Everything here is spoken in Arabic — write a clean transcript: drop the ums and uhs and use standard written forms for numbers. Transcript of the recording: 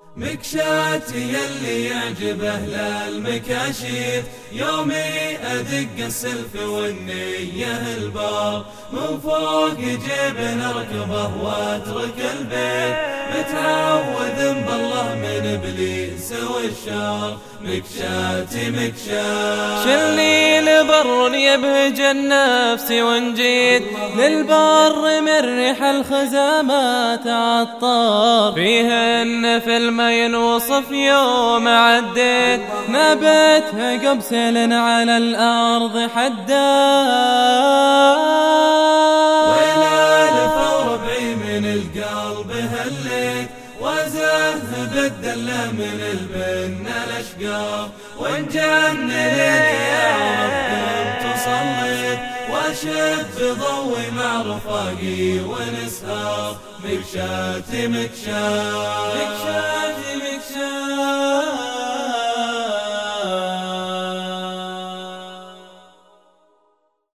مكشاتي يلي يعجب أهل المكاشيف، يومي أدق السلف والنية البار، من فوق جيب أركبه واترك البيت، متعوذ بالله من إبليس والشر. مكشاتي مكشات شلني لبر يبهج النفس ونجيت للبر من ريح الخزامات عطار، فيهن في الماء ينوصف يوم عديت، نبتها قبسل على الأرض حدار. وإلى ألف وربعي من القلب هليت، وزهب الدلة من البن الأشقار، وإن جن ليلي يا رب قمت صليت، وأشب ضوي مع رفاقي ونسهر. مكشاتي مكشات